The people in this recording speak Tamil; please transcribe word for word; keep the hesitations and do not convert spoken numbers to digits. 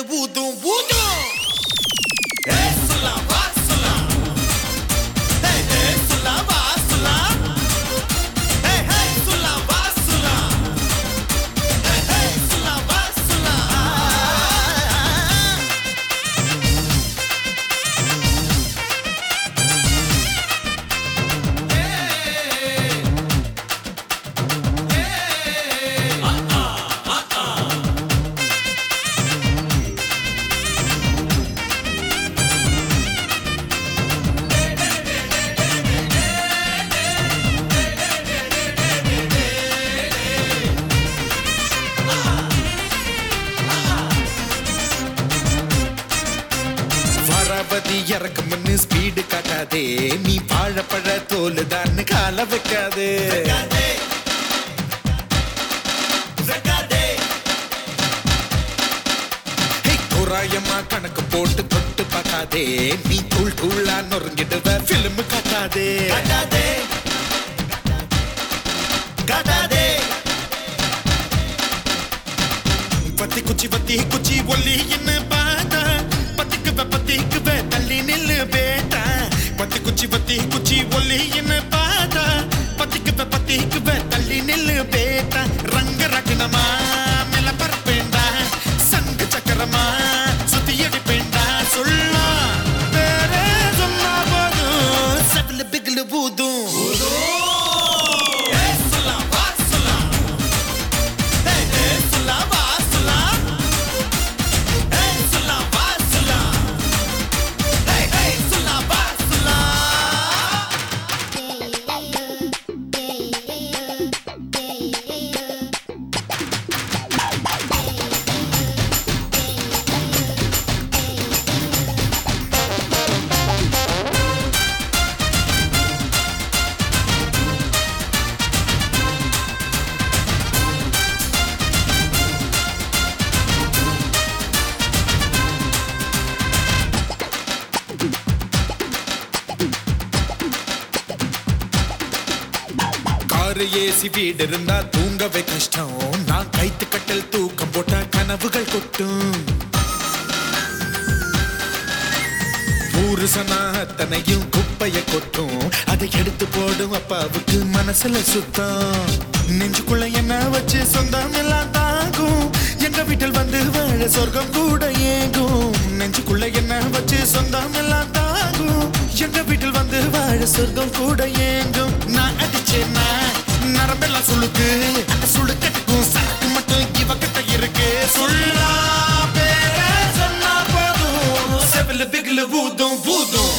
ஊதும் ஊதும் ஏ சொல்லா வா சொல்லா ஹே ஹே சொல்லா வா சொல்லா ஹே ஹே சொல்லா வா சொல்லா ஹே ஹே சொல்லா வா சொல்லா வரபதி இறக்கும்னு ஸ்பீடு காட்டாதே நீ வாழப்பழ தோல் தான் கால வைக்காதே தோராயமா கணக்கு போட்டு தொட்டு பார்க்காதே நீ தூள் தூளா நொறுங்கிடுவ பிலிம் காட்டாதே காட்டாதே காட்டாதே பத்தி குச்சி பத்தி குச்சி ஒல்லி என்ன பாத்தா பத்திக்குவ பத்திக்குவ தள்ளி நில்லு பேட்டா பத்தி குச்சி பத்தி குச்சி ஒல்லி என்ன பாத்தா பத்திக்குவ பத்திக்குவ தள்ளி நில்லு பேட்டா ரங்க ரகனமா மேல பரப்பேண்டா சங்கு சக்கரமா சுத்தி அடிப்பேண்டா சொல்லா வேற சொன்னா போதும் சகல பிகல பூதும் ஏசி வீடு இருந்தா தூங்கவே கஷ்டம் நான் கைத்து கட்டல் தூக்கம் போட்ட கனவுகள் கொட்டும் புருஷனா அத்தனையும் குப்பைய கொட்டும் அதை எடுத்து போடும் அப்பாவுக்கு மனசுல சுத்தம் நெஞ்சுக்குள்ள என்ன வச்சு சொந்தம் எல்லாம் தாங்கும் எங்க வீட்டில் வந்து வாழ சொர்க்கம் கூட ஏங்கும் நெஞ்சுக்குள்ள என்ன வச்சு சொந்தம் எல்லாம் தாங்கும் எங்க வீட்டில் வந்து வாழ சொர்க்கம் கூட ஏங்கும் நான் அடிச்சேன்னா நரம்பெல்லாம் சுளுக்கு அந்த சுளுக்கட்டுக்கும் சரக்கு மட்டும் இவகிட்ட இருக்கு சொல்லா பேர சொன்னா போதும் செவில பிகில பூதும் பூதும்